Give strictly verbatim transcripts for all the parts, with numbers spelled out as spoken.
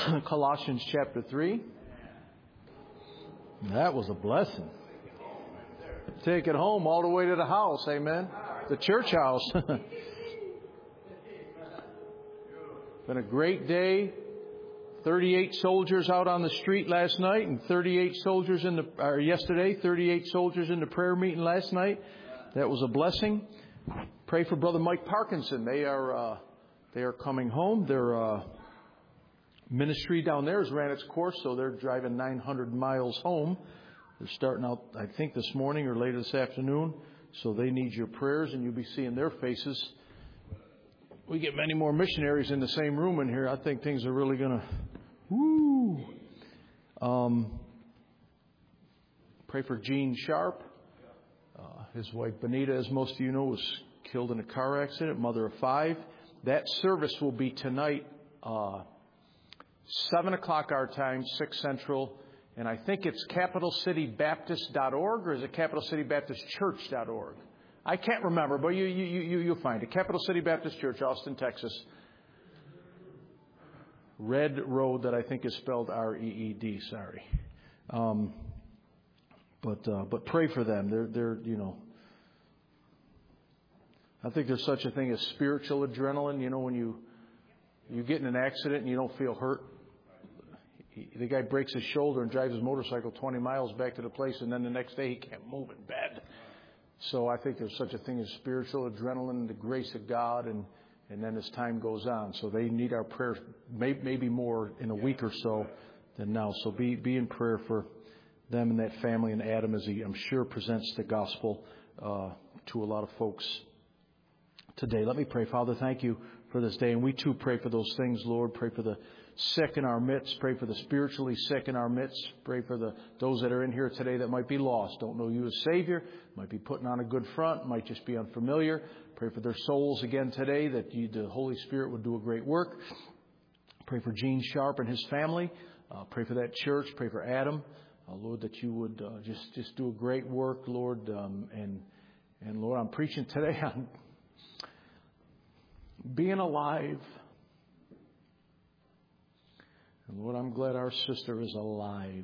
Colossians chapter three. That was a blessing. Take it home all the way to the house. Amen. The church house. Been a great day. thirty-eight soldiers out on the street last night, and thirty-eight soldiers in the or yesterday. thirty-eight soldiers in the prayer meeting last night. That was a blessing. Pray for Brother Mike Parkinson. They are uh, they are coming home. Their uh, ministry down there has ran its course, so they're driving nine hundred miles home. They're starting out, I think, this morning or later this afternoon. So they need your prayers, and you'll be seeing their faces. We get many more missionaries in the same room in here. I think things are really going to, woo. Um, pray for Gene Sharp. Uh, his wife, Benita, as most of you know, was killed in a car accident, mother of five. That service will be tonight, uh, seven o'clock our time, six Central. And I think it's capital city baptist dot org, or is it capital city baptist church dot org? I can't remember, but you, you, you, you'll find it. Capital City Baptist Church, Austin, Texas. Red Road, that I think is spelled R E E D, sorry. Um, but uh, but pray for them. They're, they're, you know, I think there's such a thing as spiritual adrenaline. You know, when you, you get in an accident and you don't feel hurt. The guy breaks his shoulder and drives his motorcycle twenty miles back to the place, and then the next day he can't move in bed. So I think there's such a thing as spiritual adrenaline, the grace of God, and, and then as time goes on. So they need our prayers, may, maybe more in a week or so than now. So be, be in prayer for them and that family and Adam as he, I'm sure, presents the gospel uh, to a lot of folks today. Let me pray. Father, thank you for this day. And we too pray for those things, Lord. Pray for the sick in our midst. Pray for the spiritually sick in our midst. Pray for the those that are in here today that might be lost, don't know you as Savior, might be putting on a good front, might just be unfamiliar. Pray for their souls again today, that you, the Holy Spirit would do a great work. Pray for Gene Sharp and his family. Uh, pray for that church. Pray for Adam. Uh, Lord, that you would uh, just, just do a great work, Lord. Um, and, and Lord, I'm preaching today on being alive. And Lord, I'm glad our sister is alive.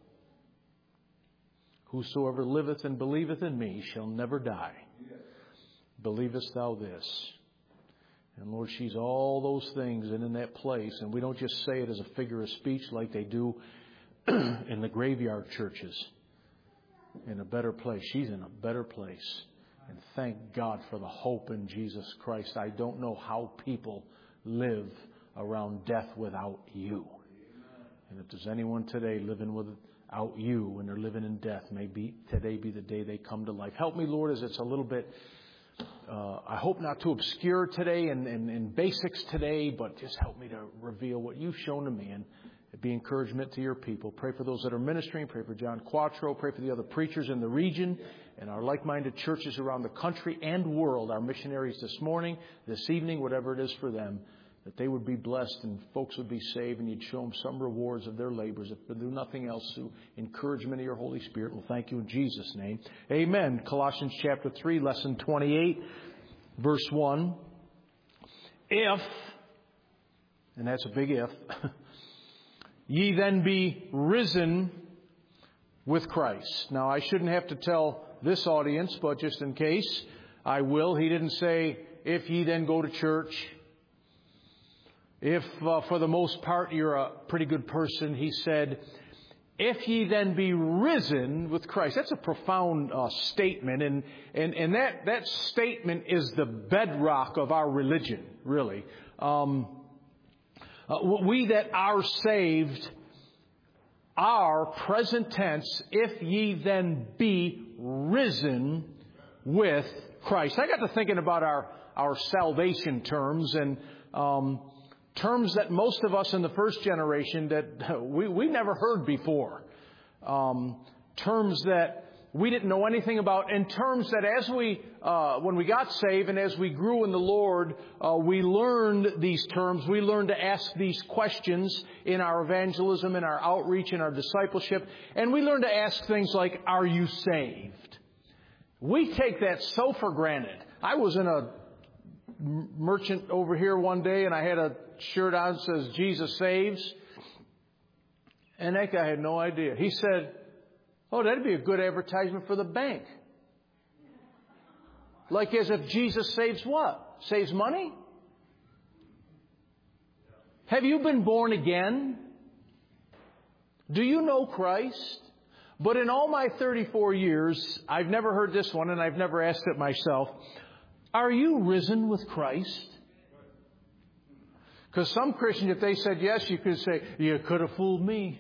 Whosoever liveth and believeth in me shall never die. Yes. Believest thou this? And Lord, she's all those things and in that place. And we don't just say it as a figure of speech like they do in the graveyard churches. In a better place. She's in a better place. And thank God for the hope in Jesus Christ. I don't know how people live around death without you. And if there's anyone today living without you when they're living in death, may be, today be the day they come to life. Help me, Lord, as it's a little bit, uh, I hope not too obscure today and, and, and basics today, but just help me to reveal what you've shown to me and be encouragement to your people. Pray for those that are ministering. Pray for John Quattro. Pray for the other preachers in the region and our like-minded churches around the country and world, our missionaries this morning, this evening, whatever it is for them. That they would be blessed and folks would be saved and you'd show them some rewards of their labors. If they do nothing else, through encouragement of your Holy Spirit. We'll thank you in Jesus' name. Amen. Colossians chapter three, lesson twenty-eight, verse one. If, and that's a big if, ye then be risen with Christ. Now, I shouldn't have to tell this audience, but just in case, I will. He didn't say, if ye then go to church. If, uh, for the most part, you're a pretty good person, he said, if ye then be risen with Christ. That's a profound uh, statement. And, and, and that, that statement is the bedrock of our religion, really. Um, uh, we that are saved are, present tense, if ye then be risen with Christ. I got to thinking about our, our salvation terms and um terms that most of us in the first generation that we, we never heard before. Um, terms that we didn't know anything about. And terms that as we, uh, when we got saved and as we grew in the Lord, uh, we learned these terms. We learned to ask these questions in our evangelism, in our outreach, in our discipleship. And we learned to ask things like, are you saved? We take that so for granted. I was in a merchant over here one day and I had a shirt on that says Jesus saves. And that guy had no idea. He said, oh, that'd be a good advertisement for the bank. Like as if Jesus saves what? Saves money? Have you been born again? Do you know Christ? But in all my thirty-four years, I've never heard this one, and I've never asked it myself. Are you risen with Christ? Because some Christians, if they said yes, you could say, you could have fooled me.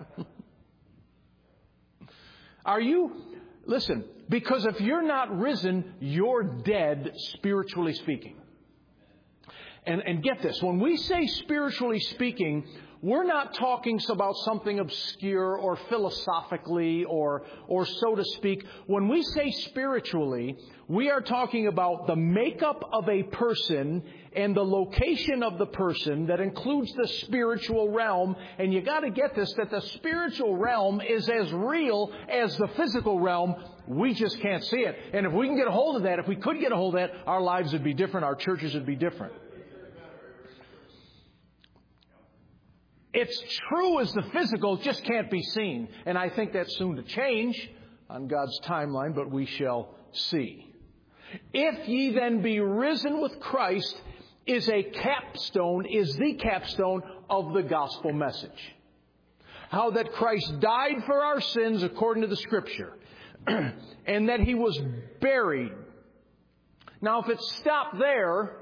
Are you, listen, because if you're not risen, you're dead, spiritually speaking. And, and get this, when we say spiritually speaking, we're not talking about something obscure or philosophically or, or so to speak. When we say spiritually, we are talking about the makeup of a person and the location of the person that includes the spiritual realm. And you got to get this, that the spiritual realm is as real as the physical realm. We just can't see it. And if we can get a hold of that, if we could get a hold of that, our lives would be different. Our churches would be different. It's true as the physical, just can't be seen. And I think that's soon to change on God's timeline, but we shall see. If ye then be risen with Christ is a capstone, is the capstone of the gospel message. How that Christ died for our sins according to the Scripture. And that He was buried. Now if it stopped there,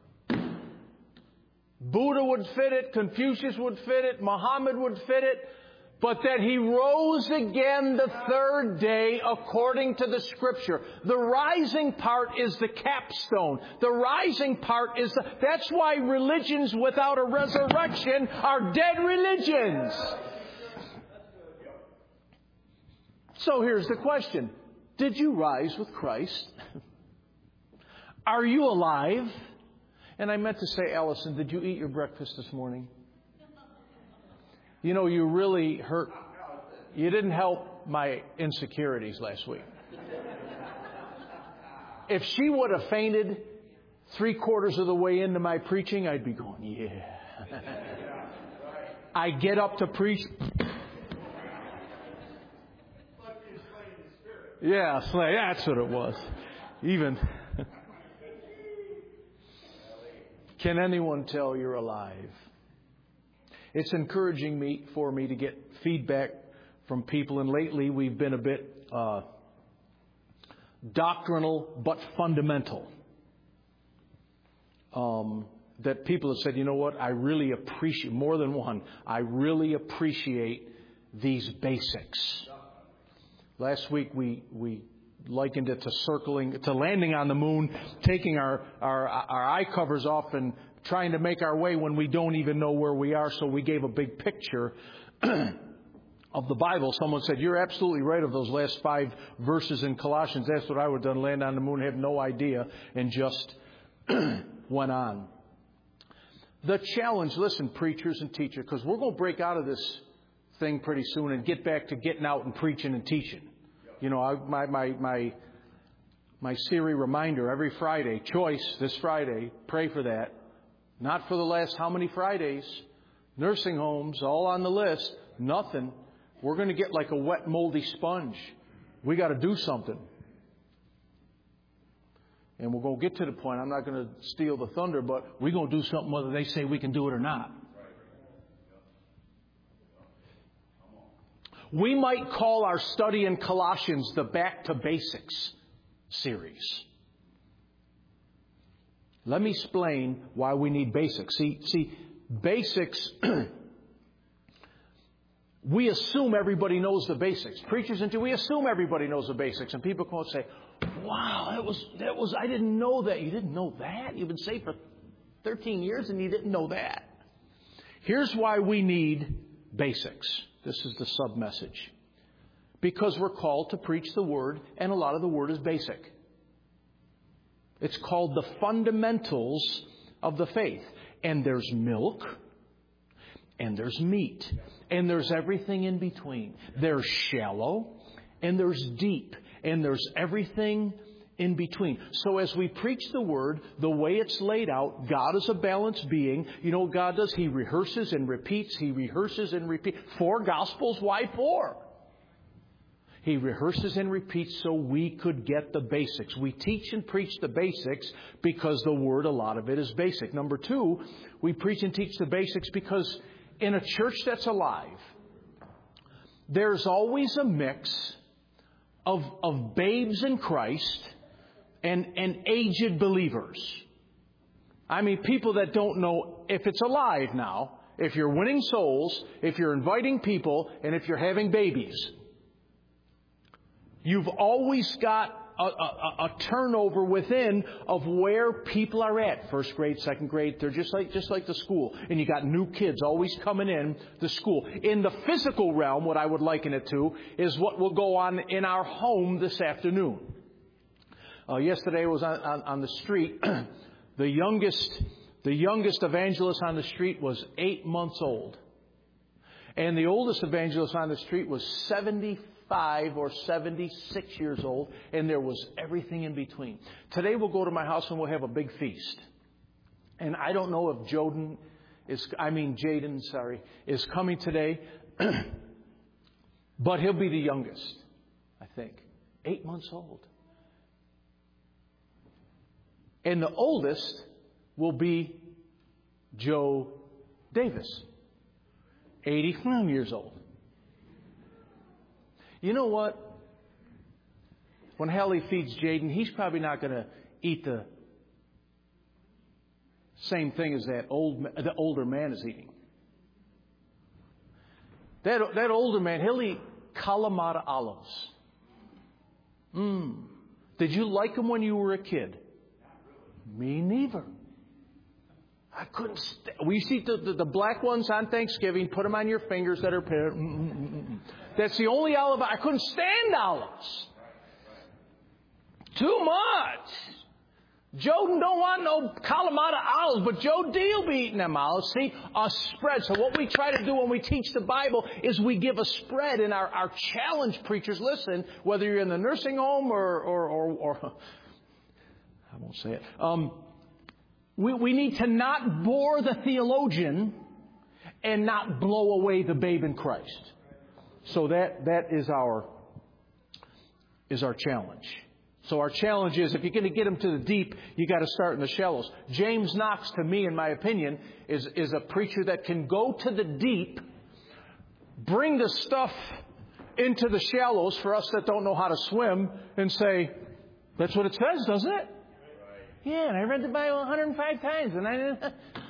Buddha would fit it, Confucius would fit it, Muhammad would fit it, but that He rose again the third day according to the Scripture. The rising part is the capstone. The rising part is the, that's why religions without a resurrection are dead religions. So here's the question. Did you rise with Christ? Are you alive? And I meant to say, Allison, did you eat your breakfast this morning? You know, you really hurt. You didn't help my insecurities last week. If she would have fainted three quarters of the way into my preaching, I'd be going, yeah. I get up to preach. Yeah, that's what it was. Even... Can anyone tell you're alive? It's encouraging me for me to get feedback from people, and lately we've been a bit uh, doctrinal but fundamental. Um, that people have said, you know what, I really appreciate, more than one, I really appreciate these basics. Last week we we likened it to circling, to landing on the moon, taking our, our, our eye covers off and trying to make our way when we don't even know where we are. So we gave a big picture of the Bible. Someone said, you're absolutely right of those last five verses in Colossians. That's what I would have done, land on the moon, have no idea, and just went on. The challenge, listen, preachers and teachers, because we're going to break out of this thing pretty soon and get back to getting out and preaching and teaching. You know, I, my my my my Siri reminder every Friday, choice this Friday, pray for that. Not for the last how many Fridays. Nursing homes, all on the list. Nothing. We're going to get like a wet, moldy sponge. We got to do something. And we're going to get to the point, I'm not going to steal the thunder, but we're going to do something whether they say we can do it or not. We might call our study in Colossians the Back to Basics series. Let me explain why we need basics. See, see, basics, we assume everybody knows the basics. Preachers and we assume everybody knows the basics. And people come and say, wow, that was, that was, I didn't know that. You didn't know that? You've been saved for thirteen years and you didn't know that. Here's why we need basics. This is the sub-message. Because we're called to preach the Word, and a lot of the Word is basic. It's called the fundamentals of the faith. And there's milk, and there's meat, and there's everything in between. There's shallow, and there's deep, and there's everything in between. So as we preach the Word, the way it's laid out, God is a balanced being. You know what God does? He rehearses and repeats. He rehearses and repeats. Four Gospels, why four? He rehearses and repeats so we could get the basics. We teach and preach the basics because the Word, a lot of it is basic. Number two, we preach and teach the basics because in a church that's alive, there's always a mix of, of babes in Christ and, and aged believers. I mean, people that don't know if it's alive now, if you're winning souls, if you're inviting people, and if you're having babies. You've always got a, a, a turnover within of where people are at. First grade, second grade, they're just like just like the school. And you got new kids always coming in the school. In the physical realm, what I would liken it to is what will go on in our home this afternoon. Uh, yesterday I was on, on, on the street. the youngest the youngest evangelist on the street was eight months old. And the oldest evangelist on the street was seventy-five or seventy-six years old, and there was everything in between. Today we'll go to my house and we'll have a big feast. And I don't know if Joden is, I mean Jaden, sorry, is coming today, but he'll be the youngest, I think. Eight months old. And the oldest will be Joe Davis, eighty-five years old. You know what? When Hallie feeds Jaden, he's probably not going to eat the same thing as that old the older man is eating. That that older man, he'll eat Kalamata olives. Mmm. Did you like them when you were a kid? Me neither. I couldn't. St- we see the, the, the black ones on Thanksgiving. Put them on your fingers that are paired. Mm-mm-mm-mm. That's the only olive. I couldn't stand olives. Too much. Joe don't want no Kalamata olives, but Joe D will be eating them olives. See, a spread. So what we try to do when we teach the Bible is we give a spread, and our, our challenge preachers listen, whether you're in the nursing home or, or, or, or I won't say it. Um, we, we need to not bore the theologian and not blow away the babe in Christ. So that that is our is our challenge. So our challenge is, if you're going to get them to the deep, you got to start in the shallows. James Knox, to me, in my opinion, is, is a preacher that can go to the deep, bring the stuff into the shallows for us that don't know how to swim, and say, that's what it says, doesn't it? Yeah, and I read the Bible one hundred five times, and I didn't.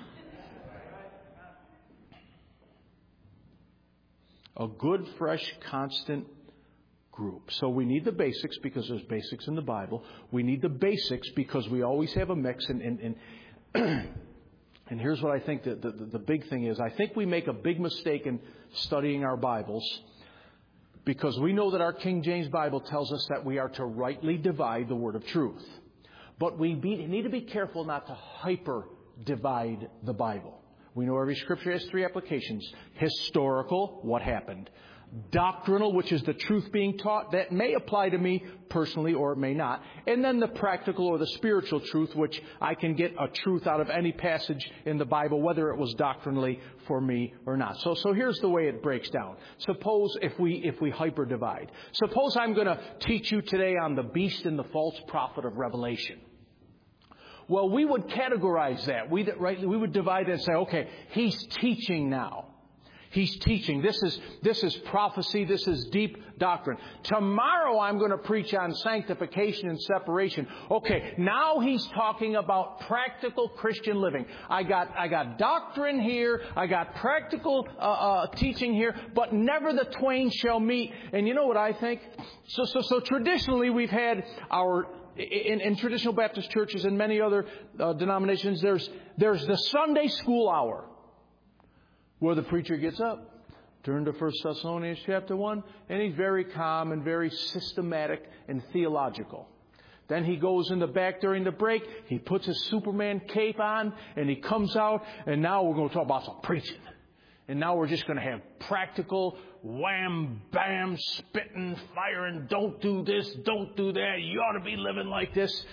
A good, fresh, constant group. So we need the basics because there's basics in the Bible. We need the basics because we always have a mix. And and, and, and here's what I think the, the, the big thing is. I think we make a big mistake in studying our Bibles because we know that our King James Bible tells us that we are to rightly divide the word of truth. But we be, need to be careful not to hyper divide the Bible. We know every scripture has three applications. Historical, what happened. Doctrinal, which is the truth being taught. That may apply to me personally or it may not. And then the practical or the spiritual truth, which I can get a truth out of any passage in the Bible, whether it was doctrinally for me or not. So so here's the way it breaks down. Suppose if we if we hyper divide. Suppose I'm going to teach you today on the beast and the false prophet of Revelation. Well, we would categorize that. We right, we would divide it and say, okay, he's teaching now. He's teaching. This is this is prophecy. This is deep doctrine. Tomorrow I'm going to preach on sanctification and separation. Okay, now he's talking about practical Christian living. I got I got doctrine here. I got practical uh, uh, teaching here. But never the twain shall meet. And you know what I think? So so so traditionally we've had our In, in traditional Baptist churches and many other uh, denominations, there's there's the Sunday school hour where the preacher gets up, turn to First Thessalonians chapter one, and he's very calm and very systematic and theological. Then he goes in the back during the break, he puts his Superman cape on, and he comes out, and now we're going to talk about some preaching. And now we're just going to have practical, wham, bam, spitting, firing, don't do this, don't do that, you ought to be living like this.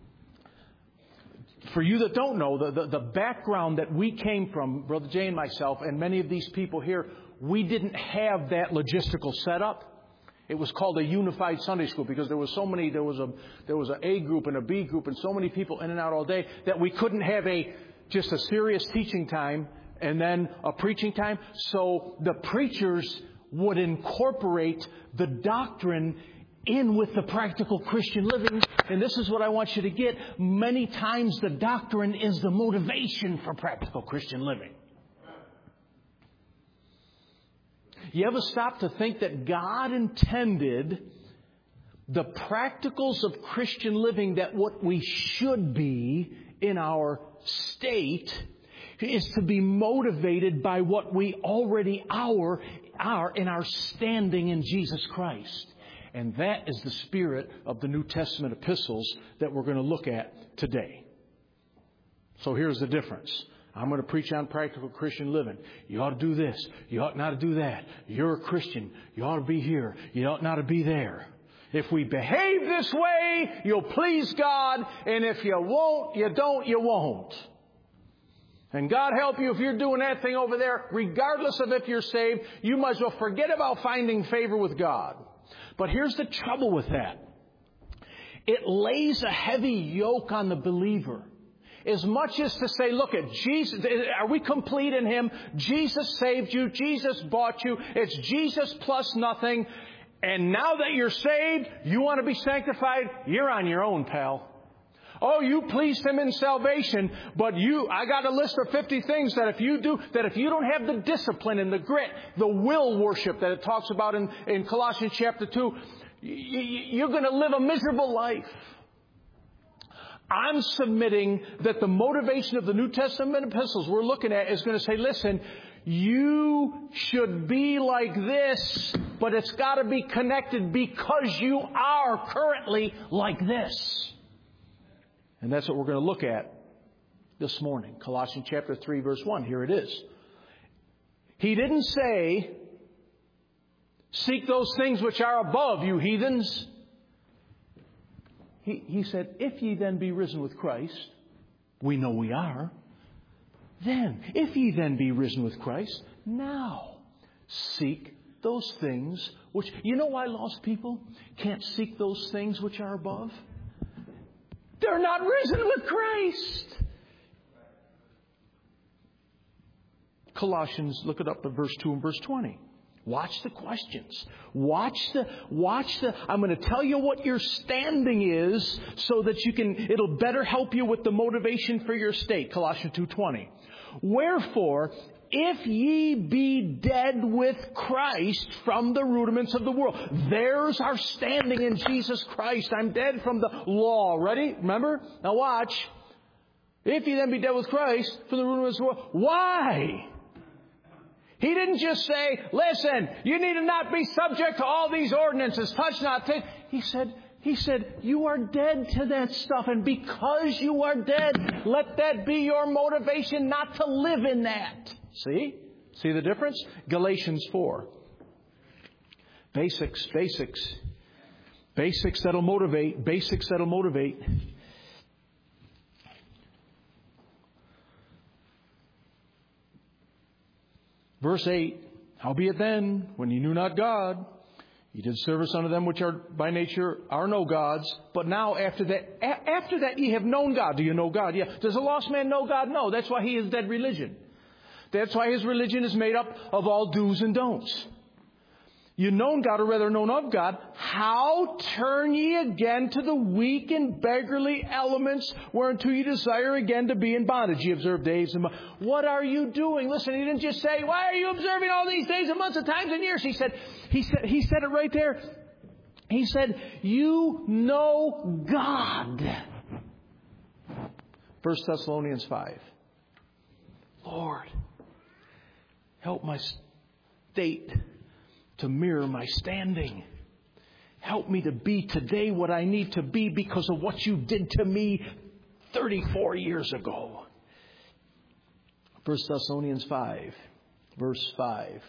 For you that don't know, the, the, the background that we came from, Brother Jay and myself, and many of these people here, we didn't have that logistical setup. It was called a unified Sunday school because there was so many, there was a there was an A group and a B group and so many people in and out all day that we couldn't have a just a serious teaching time and then a preaching time. So the preachers would incorporate the doctrine in with the practical Christian living. And this is what I want you to get. Many times the doctrine is the motivation for practical Christian living. You ever stop to think that God intended the practicals of Christian living, that what we should be in our state is to be motivated by what we already are, are in our standing in Jesus Christ? And that is the spirit of the New Testament epistles that we're going to look at today. So here's the difference. I'm going to preach on practical Christian living. You ought to do this. You ought not to do that. You're a Christian. You ought to be here. You ought not to be there. If we behave this way, you'll please God. And if you won't, you don't, you won't. And God help you if you're doing that thing over there, regardless of if you're saved, you might as well forget about finding favor with God. But here's the trouble with that. It lays a heavy yoke on the believer. As much as to say, look at Jesus, are we complete in Him? Jesus saved you. Jesus bought you. It's Jesus plus nothing. And now that you're saved, you want to be sanctified? You're on your own, pal. Oh, you pleased Him in salvation, but you, I got a list of fifty things that if you do, that if you don't have the discipline and the grit, the will worship that it talks about in, in Colossians chapter two, you're going to live a miserable life. I'm submitting that the motivation of the New Testament epistles we're looking at is going to say, listen, you should be like this, but it's got to be connected because you are currently like this. And that's what we're going to look at this morning. Colossians chapter three, verse one. Here it is. He didn't say, seek those things which are above, you heathens. He, he said, if ye then be risen with Christ, we know we are. Then, if ye then be risen with Christ, now seek those things which... You know why lost people can't seek those things which are above? They're not risen with Christ. Colossians, look it up at verse two and verse twenty. Watch the questions. Watch the, watch the, I'm going to tell you what your standing is so that you can, it'll better help you with the motivation for your state. Colossians two twenty. Wherefore, if ye be dead with Christ from the rudiments of the world. There's our standing in Jesus Christ. I'm dead from the law. Ready? Remember? Now watch. If ye then be dead with Christ from the rudiments of the world. Why? He didn't just say, listen, you need to not be subject to all these ordinances. Touch not. Take. He said, He said, you are dead to that stuff. And because you are dead, let that be your motivation not to live in that. See? See the difference? Galatians four. Basics, basics. Basics that'll motivate. Basics that'll motivate. Verse eight. Howbeit then, when ye knew not God, ye did service unto them which are by nature are no gods. But now after that, a- after that ye have known God. Do you know God? Yeah. Does a lost man know God? No. That's why he is dead religion. That's why his religion is made up of all do's and don'ts. You known God, or rather known of God. How turn ye again to the weak and beggarly elements whereunto ye desire again to be in bondage? Ye observe days and months. What are you doing? Listen, he didn't just say, why are you observing all these days and months and times and years? He said, he said, he said it right there. He said, you know God. First Thessalonians five. Lord, help my state to mirror my standing. Help me to be today what I need to be because of what you did to me thirty-four years ago. First Thessalonians five, verse five.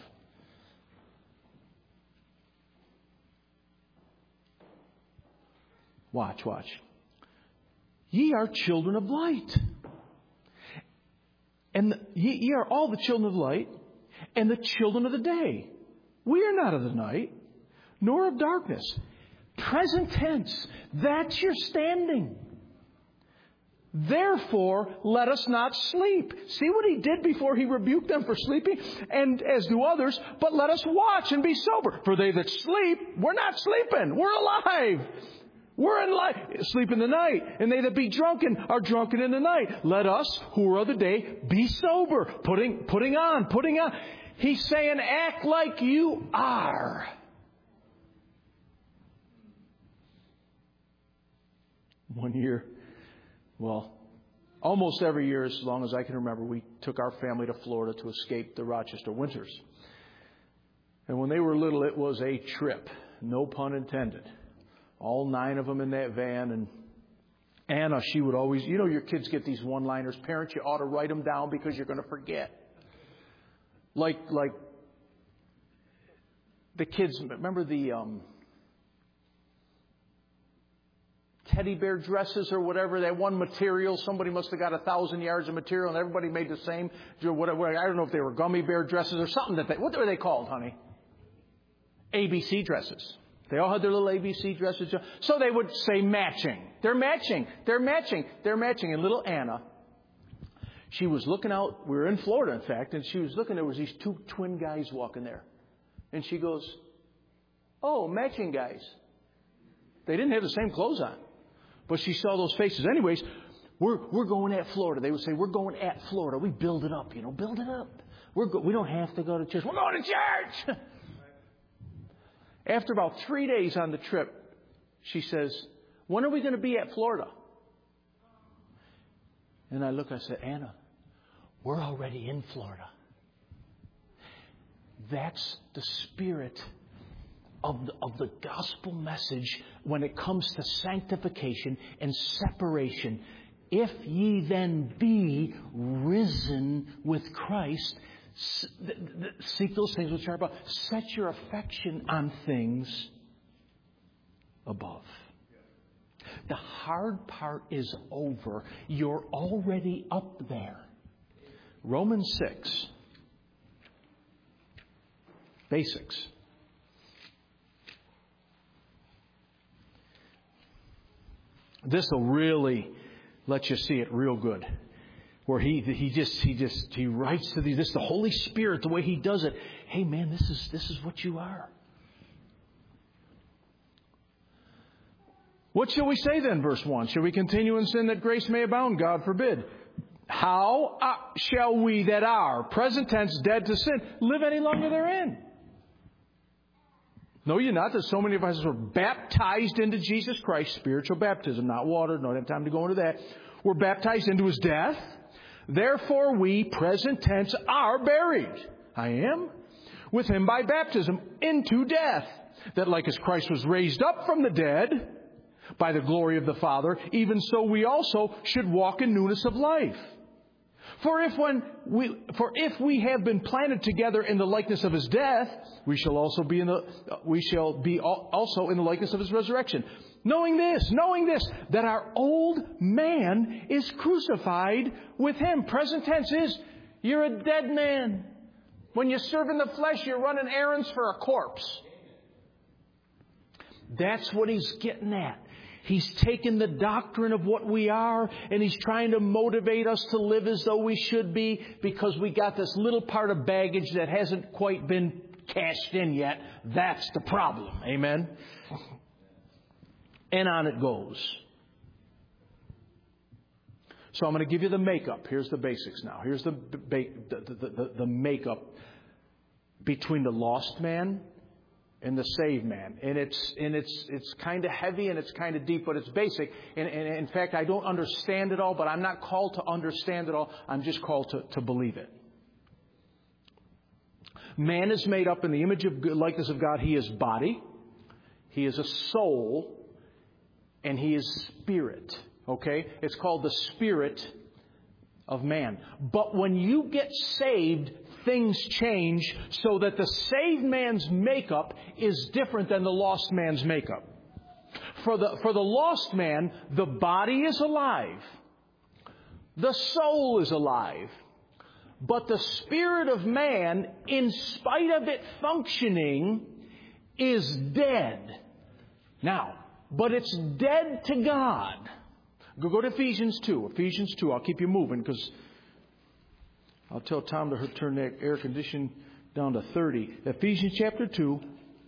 Watch, watch. Ye are children of light. And the, ye, ye are all the children of light and the children of the day. We are not of the night, nor of darkness. Present tense. That's your standing. Therefore, let us not sleep. See what he did before he rebuked them for sleeping? And as do others, but let us watch and be sober. For they that sleep, we're not sleeping. We're alive. We're in life, sleep in the night. And they that be drunken are drunken in the night. Let us, who are of the day, be sober. Putting, putting on, putting on. He's saying, act like you are. One year, well, almost every year, as long as I can remember, we took our family to Florida to escape the Rochester winters. And when they were little, it was a trip. No pun intended. All nine of them in that van. And Anna, she would always, you know, your kids get these one-liners. Parents, you ought to write them down because you're going to forget. Like, like the kids, remember the um, teddy bear dresses or whatever, that one material, somebody must have got a thousand yards of material and everybody made the same. Whatever, I don't know if they were gummy bear dresses or something that they, what were they called, honey? A B C dresses. They all had their little A B C dresses. So they would say matching. They're matching. They're matching. They're matching. And little Anna, she was looking out. We were in Florida, in fact. And she was looking. There was these two twin guys walking there. And she goes, oh, matching guys. They didn't have the same clothes on. But she saw those faces. Anyways, we're we're going at Florida. They would say, we're going at Florida. We build it up, you know, build it up. We're go- we don't have to go to church. We're going to church. After about three days on the trip, she says, when are we going to be at Florida? And I look, I said, Anna, we're already in Florida. That's the spirit of the, of the gospel message when it comes to sanctification and separation. If ye then be risen with Christ, seek those things which are above. Set your affection on things above. The hard part is over. You're already up there. Romans six. Basics. This will really let you see it real good. Where he he just he just he writes to these. This is the Holy Spirit, the way he does it. Hey man, this is this is what you are. What shall we say then, verse one? Shall we continue in sin that grace may abound? God forbid. How uh, shall we that are, present tense, dead to sin, live any longer therein? Know ye not that so many of us were baptized into Jesus Christ, spiritual baptism, not water, don't have time to go into that. We're baptized into his death. Therefore we, present tense, are buried. I am. With him by baptism into death. That like as Christ was raised up from the dead by the glory of the Father, even so we also should walk in newness of life. For if when we, for if we have been planted together in the likeness of his death, we shall also be in the, we shall be also in the likeness of his resurrection. Knowing this, knowing this, that our old man is crucified with him. Present tense is, you're a dead man. When you serve in the flesh, you're running errands for a corpse. That's what he's getting at. He's taken the doctrine of what we are and he's trying to motivate us to live as though we should be because we got this little part of baggage that hasn't quite been cashed in yet. That's the problem. Amen? And on it goes. So I'm going to give you the makeup. Here's the basics now. Here's the, the, the, the, the makeup between the lost man and the saved man. And it's and it's it's kind of heavy and it's kind of deep, but it's basic. And, and in fact, I don't understand it all, but I'm not called to understand it all. I'm just called to, to believe it. Man is made up in the image of likeness of God. He is body. He is a soul. And he is spirit. Okay? It's called the spirit of man. But when you get saved things change so that the saved man's makeup is different than the lost man's makeup. For the, for the lost man, the body is alive. The soul is alive. But the spirit of man, in spite of it functioning, is dead. Now, but it's dead to God. Go, go to Ephesians two. Ephesians two. I'll keep you moving because I'll tell Tom to turn that air condition down to thirty. Ephesians chapter two.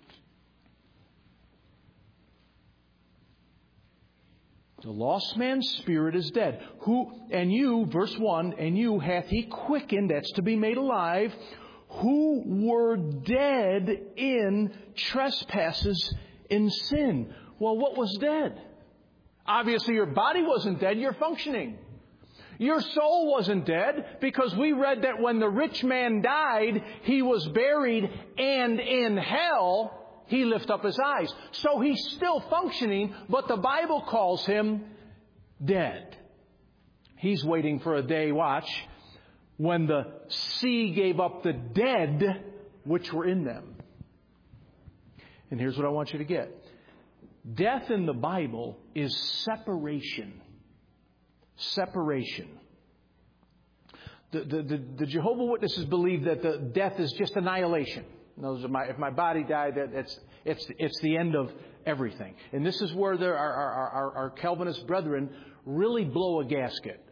The lost man's spirit is dead. Who, and you, verse one, and you hath he quickened, that's to be made alive, who were dead in trespasses in sin. Well, what was dead? Obviously, your body wasn't dead. You're functioning. Your soul wasn't dead because we read that when the rich man died, he was buried, and in hell he lifted up his eyes. So he's still functioning, but the Bible calls him dead. He's waiting for a day, watch, when the sea gave up the dead which were in them. And here's what I want you to get. Death in the Bible is separation. Separation. The, the, the, the Jehovah's Witnesses believe that the death is just annihilation. In other words, if my body died, that it's, it's, it's the end of everything. And this is where there are, our, our, our Calvinist brethren really blow a gasket.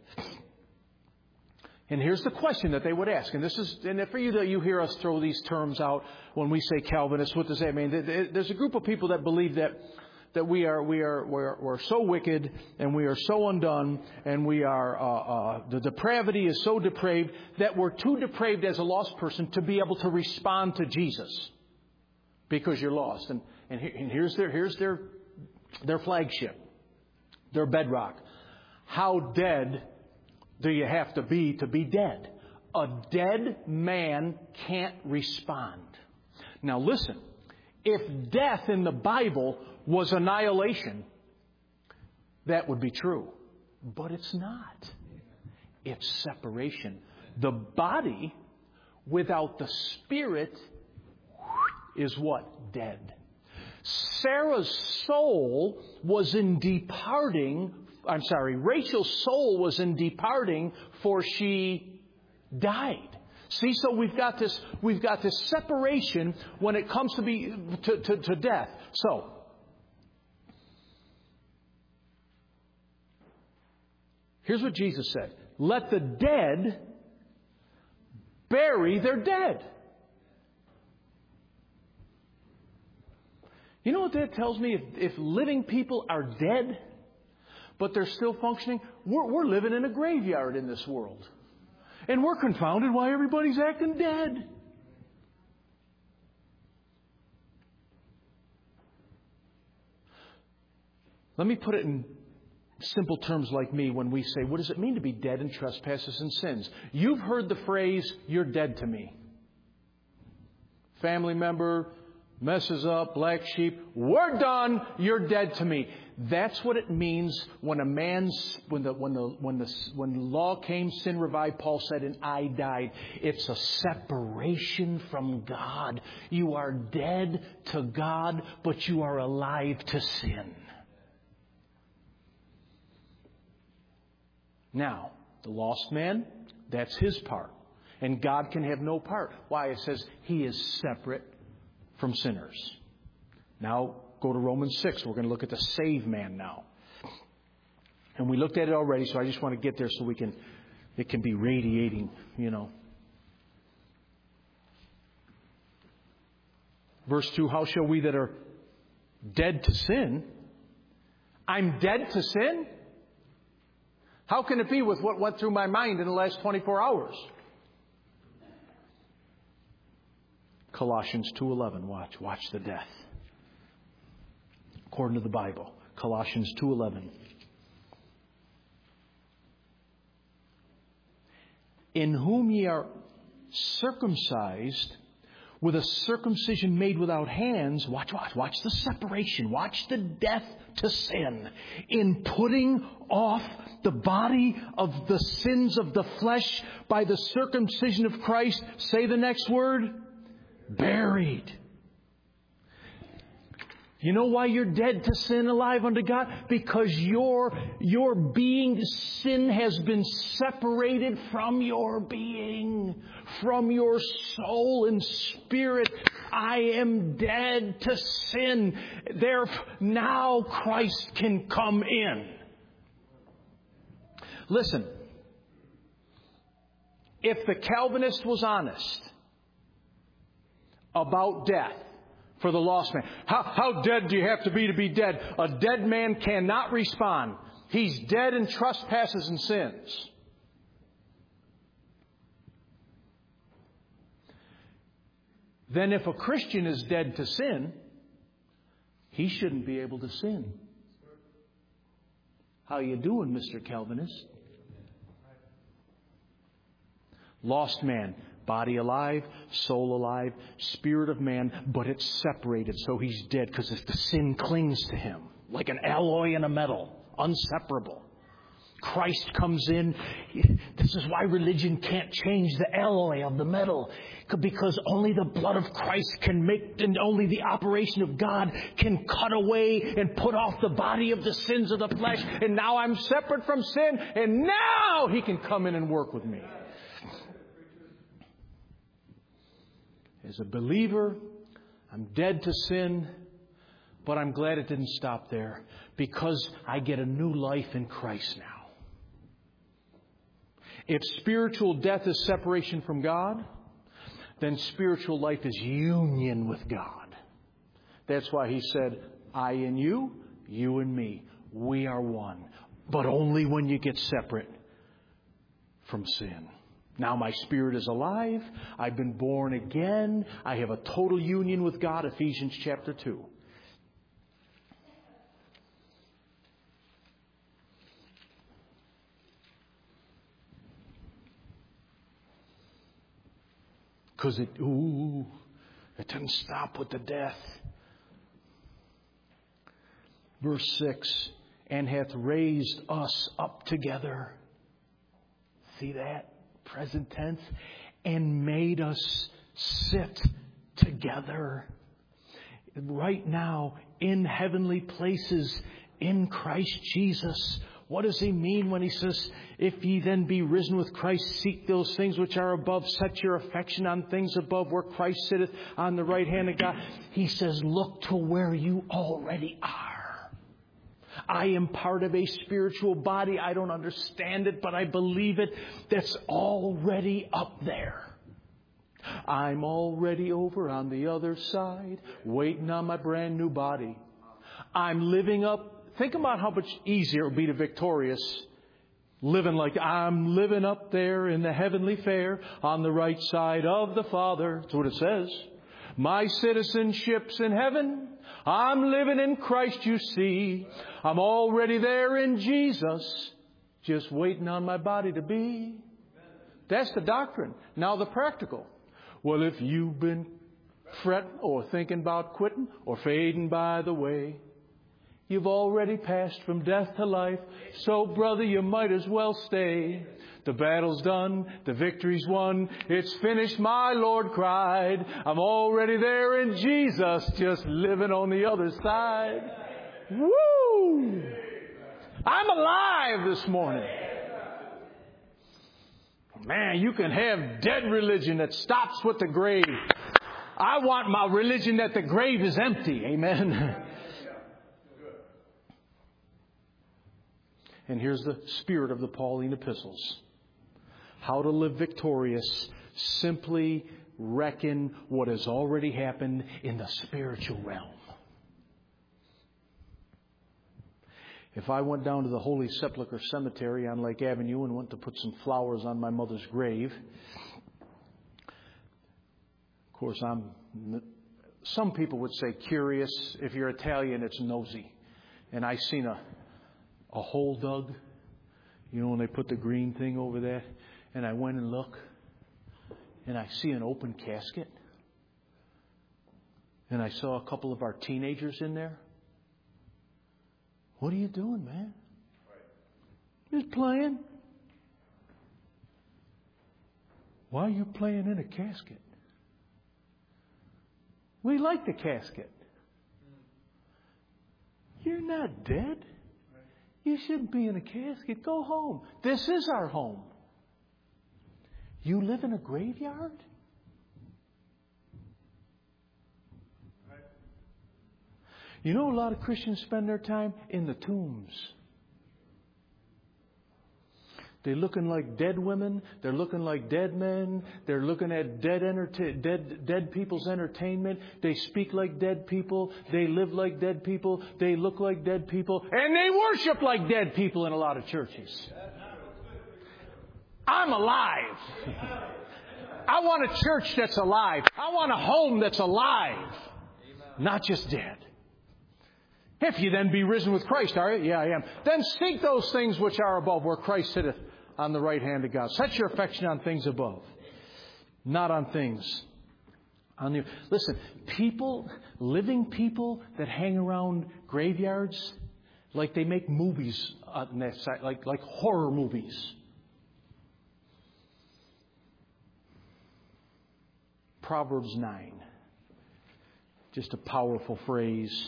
And here's the question that they would ask. And this is, and for you, you hear us throw these terms out when we say Calvinist. What does that mean? There's a group of people that believe that that we are we are we're, we're so wicked and we are so undone and we are uh, uh, the depravity is so depraved that we're too depraved as a lost person to be able to respond to Jesus because you're lost. And and, he, and here's their here's their their flagship, their bedrock. How dead do you have to be to be dead? A dead man can't respond. Now listen, if death in the Bible was annihilation, that would be true. But it's not. It's separation. The body without the spirit is what? Dead. Sarah's soul was in departing. I'm sorry, Rachel's soul was in departing, for she died. See, so we've got this we've got this separation when it comes to be to, to, to death. So here's what Jesus said. Let the dead bury their dead. You know what that tells me? If, if living people are dead, but they're still functioning, we're, we're living in a graveyard in this world. And we're confounded why everybody's acting dead. Let me put it in simple terms like me when we say, what does it mean to be dead in trespasses and sins? You've heard the phrase, you're dead to me. Family member messes up, black sheep, we're done, you're dead to me. That's what it means when a man's, when the, when the, when the, when the law came, sin revived, Paul said, and I died. It's a separation from God. You are dead to God, but you are alive to sin. Now, the lost man, that's his part. And God can have no part. Why? It says he is separate from sinners. Now, go to Romans six. We're going to look at the saved man now. And we looked at it already, so I just want to get there so we can, it can be radiating, you know. Verse two, how shall we that are dead to sin? I'm dead to sin? How can it be with what went through my mind in the last twenty-four hours? Colossians two eleven. Watch. Watch the death. According to the Bible. Colossians two eleven. In whom ye are circumcised with a circumcision made without hands, watch, watch, watch the separation, watch the death to sin, in putting off the body of the sins of the flesh by the circumcision of Christ. Say the next word. Buried. You know why you're dead to sin, alive unto God? Because your, your being, sin has been separated from your being, from your soul and spirit. I am dead to sin. Therefore, now Christ can come in. Listen, if the Calvinist was honest about death, for the lost man. How, how dead do you have to be to be dead? A dead man cannot respond. He's dead in trespasses and sins. Then if a Christian is dead to sin, he shouldn't be able to sin. How you doing, Mister Calvinist? Lost man. Body alive, soul alive, spirit of man, but it's separated, so he's dead. Because if the sin clings to him, like an alloy in a metal, unseparable. Christ comes in. This is why religion can't change the alloy of the metal. Because only the blood of Christ can make, and only the operation of God can cut away and put off the body of the sins of the flesh. And now I'm separate from sin, and now He can come in and work with me. As a believer, I'm dead to sin, but I'm glad it didn't stop there, because I get a new life in Christ now. If spiritual death is separation from God, then spiritual life is union with God. That's why He said, I and you, you and me, we are one. But only when you get separate from sin. Now my spirit is alive. I've been born again. I have a total union with God. Ephesians chapter two. Because it, ooh, it didn't stop with the death. Verse six, and hath raised us up together. See that? Present tense. And made us sit together. Right now, in heavenly places, in Christ Jesus. What does He mean when He says, if ye then be risen with Christ, seek those things which are above, set your affection on things above, where Christ sitteth on the right hand of God. He says, look to where you already are. I am part of a spiritual body. I don't understand it, but I believe it. That's already up there. I'm already over on the other side, waiting on my brand new body. I'm living up. Think about how much easier it would be to victorious living like I'm living up there in the heavenly fair on the right side of the Father. That's what it says. My citizenship's in heaven. I'm living in Christ, you see. I'm already there in Jesus, just waiting on my body to be. That's the doctrine. Now the practical. Well, if you've been fretting or thinking about quitting or fading by the way, you've already passed from death to life. So, brother, you might as well stay. The battle's done. The victory's won. It's finished, my Lord cried. I'm already there in Jesus, just living on the other side. Woo! I'm alive this morning. Man, you can have dead religion that stops with the grave. I want my religion that the grave is empty. Amen. And here's the spirit of the Pauline epistles. How to live victorious. Simply reckon what has already happened in the spiritual realm. If I went down to the Holy Sepulchre Cemetery on Lake Avenue and went to put some flowers on my mother's grave, of course, I'm. Some people would say curious. If you're Italian, it's nosy. And I seen a a hole dug. You know, when they put the green thing over there. And I went and looked. And I see an open casket. And I saw a couple of our teenagers in there. What are you doing, man? Just playing. Why are you playing in a casket? We like the casket. You're not dead. You shouldn't be in a casket. Go home. This is our home. You live in a graveyard? You know, a lot of Christians spend their time in the tombs. They're looking like dead women. They're looking like dead men. They're looking at dead, enterta- dead, dead people's entertainment. They speak like dead people. They live like dead people. They look like dead people. And they worship like dead people in a lot of churches. I'm alive. I want a church that's alive. I want a home that's alive. Not just dead. If you then be risen with Christ, are you? Yeah, I am. Then seek those things which are above, where Christ sitteth on the right hand of God. Set your affection on things above, not on things on the. Listen, people, living people that hang around graveyards, like they make movies on that side, like like horror movies. Proverbs nine, just a powerful phrase.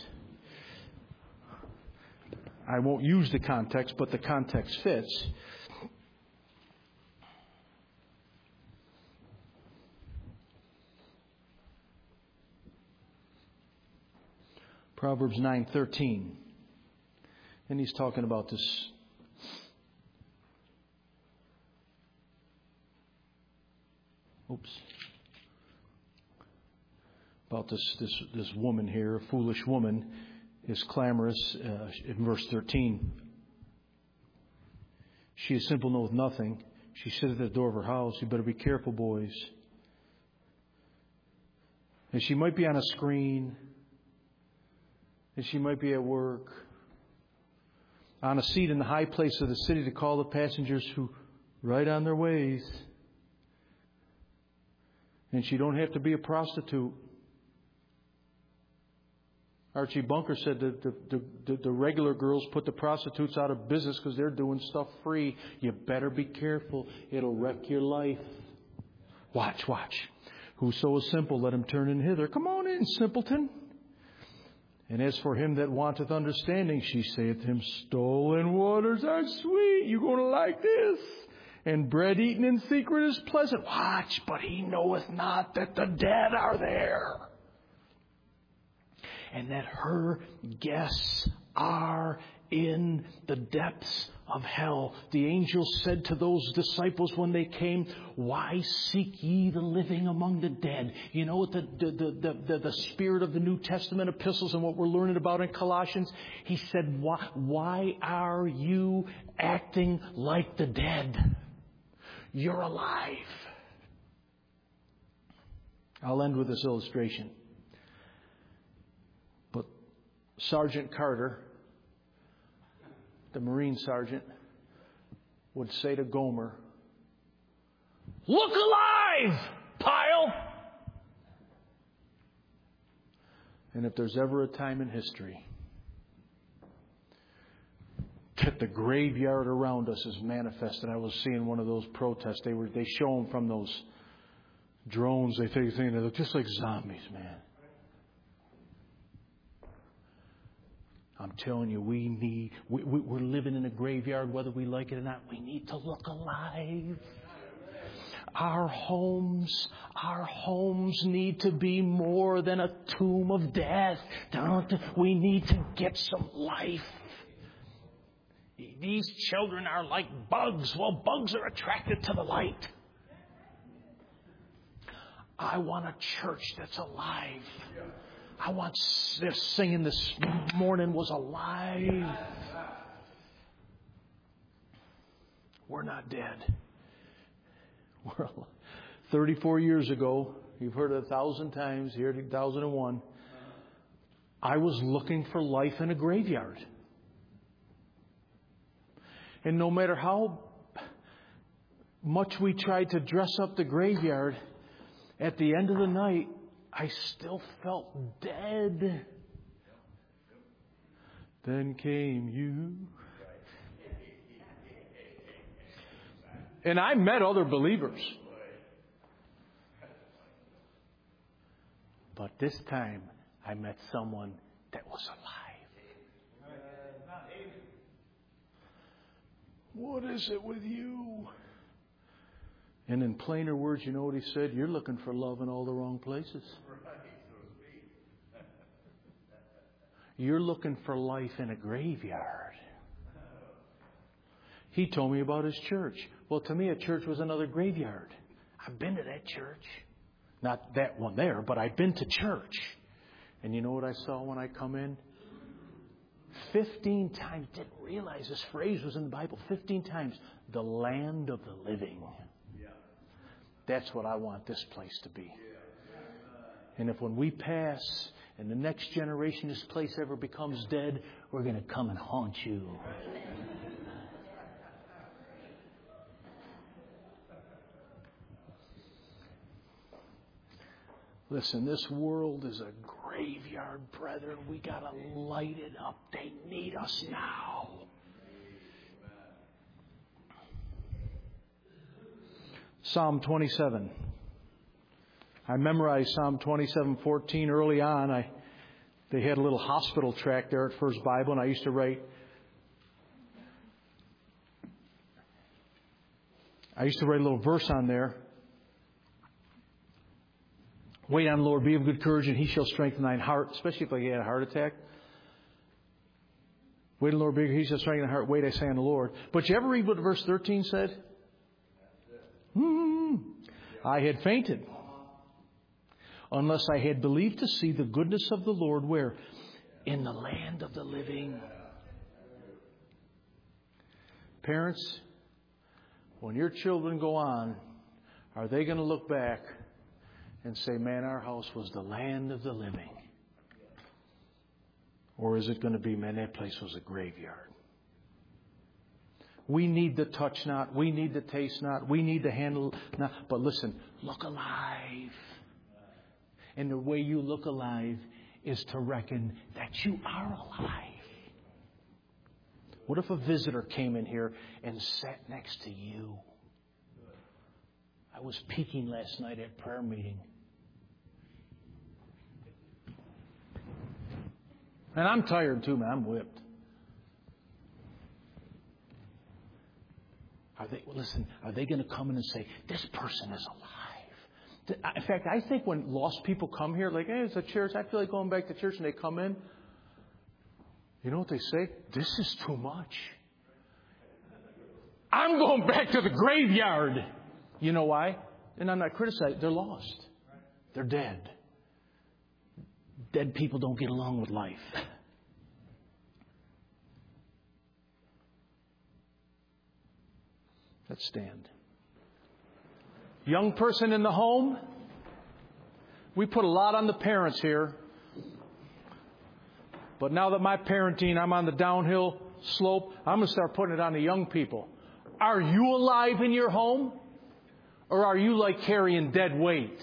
I won't use the context, but the context fits. Proverbs nine thirteen. And he's talking about this. Oops. About this, this, this woman here, a foolish woman, is clamorous uh, in verse thirteen. She is simple, knoweth nothing. She sitteth at the door of her house. You better be careful, boys. And she might be on a screen. And she might be at work. On a seat in the high place of the city to call the passengers who ride on their ways. And she don't have to be a prostitute. Archie Bunker said that the, the, the, the regular girls put the prostitutes out of business because they're doing stuff free. You better be careful. It'll wreck your life. Watch, watch. Whoso is simple, let him turn in hither. Come on in, simpleton. And as for him that wanteth understanding, she saith to him, stolen waters are sweet. You're going to like this. And bread eaten in secret is pleasant. Watch, but he knoweth not that the dead are there. And that her guests are in the depths of hell. The angel said to those disciples when they came, why seek ye the living among the dead? You know what the, the, the, the, the spirit of the New Testament epistles and what we're learning about in Colossians? He said, why, why are you acting like the dead? You're alive. I'll end with this illustration. Sergeant Carter, the Marine sergeant, would say to Gomer, look alive, pile! And if there's ever a time in history that the graveyard around us is manifested, I was seeing one of those protests. They were they show them from those drones. They think they look just like zombies, man. I'm telling you, we need, we, we, we're living in a graveyard, whether we like it or not. We need to look alive. Our homes, our homes need to be more than a tomb of death. Don't we need to get some life? These children are like bugs. Well, bugs are attracted to the light. I want a church that's alive. I want this singing this morning was alive. We're not dead. We're alive. thirty-four years ago, you've heard it a thousand times, here two thousand one, I was looking for life in a graveyard. And no matter how much we tried to dress up the graveyard, at the end of the night, I still felt dead. Then came you. And I met other believers. But this time, I met someone that was alive. What is it with you? And in plainer words, you know what he said? You're looking for love in all the wrong places. You're looking for life in a graveyard. He told me about his church. Well, to me, a church was another graveyard. I've been to that church. Not that one there, but I've been to church. And you know what I saw when I come in? Fifteen times, didn't realize this phrase was in the Bible. Fifteen times, the land of the living. That's what I want this place to be. And if when we pass and the next generation this place ever becomes dead, we're going to come and haunt you. Listen, this world is a graveyard, brethren. We got to light it up. They need us now. Psalm twenty-seven. I memorized Psalm twenty-seven fourteen early on. I they had a little hospital tract there at First Bible, and I used to write. I used to write a little verse on there. Wait on the Lord, be of good courage, and He shall strengthen thine heart. Especially if I had a heart attack. Wait on the Lord, be of good, He shall strengthen thine heart. Wait, I say on the Lord. But you ever read what verse thirteen said? Hmm. I had fainted unless I had believed to see the goodness of the Lord where? In the land of the living. Parents, when your children go on, are they going to look back and say, man, our house was the land of the living? Or is it going to be, man, that place was a graveyard? We need the touch not. We need the taste not. We need the handle not. But listen, look alive. And the way you look alive is to reckon that you are alive. What if a visitor came in here and sat next to you? I was peeking last night at prayer meeting. And I'm tired too, man. I'm whipped. Are they, well, listen, are they going to come in and say, this person is alive? In fact, I think when lost people come here, like, hey, it's a church, I feel like going back to church, and they come in, you know what they say? This is too much. I'm going back to the graveyard. You know why? And I'm not criticizing. They're lost. They're dead. Dead people don't get along with life. Let's stand. Young person in the home, we put a lot on the parents here. But now that my parenting, I'm on the downhill slope, I'm going to start putting it on the young people. Are you alive in your home? Or are you like carrying dead weight?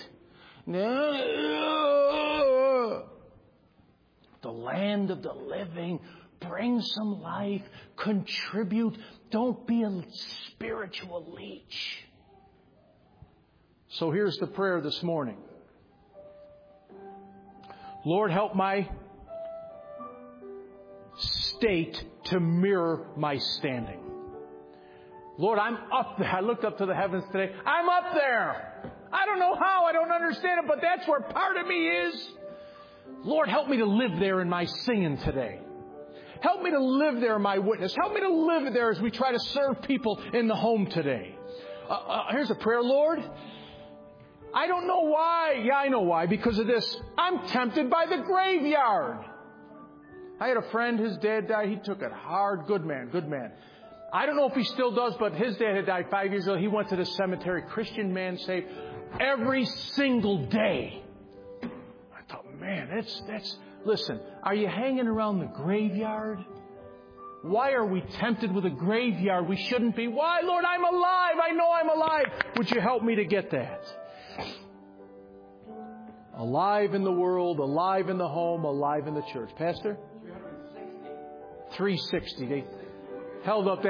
No. The land of the living. Bring some life. Contribute. Don't be a spiritual leech. So here's the prayer this morning. Lord, help my state to mirror my standing. Lord, I'm up there. I looked up to the heavens today. I'm up there. I don't know how. I don't understand it, but that's where part of me is. Lord, help me to live there in my singing today. Help me to live there in my witness. Help me to live there as we try to serve people in the home today. Uh, uh, here's a prayer, Lord. I don't know why. Yeah, I know why. Because of this. I'm tempted by the graveyard. I had a friend, his dad died. He took it hard. Good man, good man. I don't know if he still does, but his dad had died five years ago. He went to the cemetery, Christian man saved, every single day. I thought, man, that's, that's, listen, are you hanging around the graveyard? Why are we tempted with a graveyard? We shouldn't be. Why, Lord, I'm alive. I know I'm alive. Would you help me to get that? Alive in the world, alive in the home, alive in the church. Pastor? three sixty. They held up that